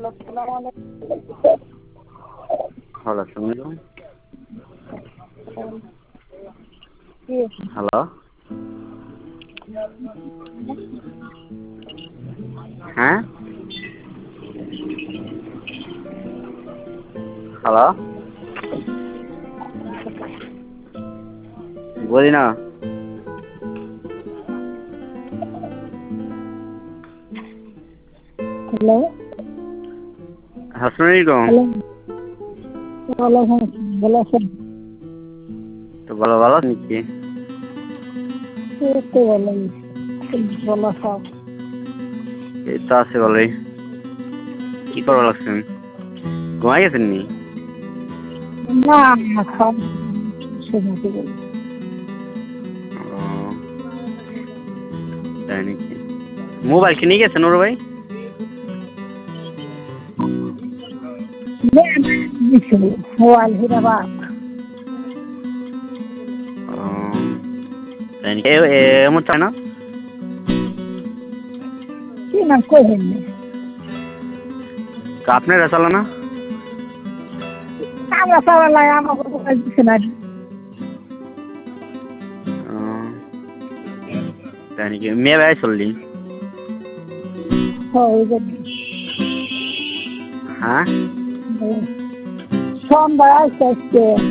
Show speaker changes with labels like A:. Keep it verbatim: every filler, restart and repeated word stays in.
A: hello শুনলো hello হ্যাঁ hello বলি না
B: হ্যালো
A: আসসালামু আলাইকুম
B: হ্যালো ওয়ালাইকুম ভালো আছেন
A: তো ভালো ভালো নাকি
B: এই তো ভালো ভালো সব
A: এই তো আছে ভালোই কি করবো লাগছেন ঘুমাই গেছেন নি
B: না না সব শুনতে বলি
A: ও, তাই নাকি মোবাইল কিনে গেছেন ওর ভাই
B: মোবাইল হিরাবাদ
A: ও, তাই নাকি এমন চায় না
B: কি নাম কইবেন না
A: আপনারা চালা না
B: আমরা চালাই আমাকে মোবাইল দিচ্ছে না
A: ও, তাই নাকি মেয়ে ভাই চললি
B: ওই জন্য
A: হ্যাঁ
B: সন্ধ্যা আসতে আসতে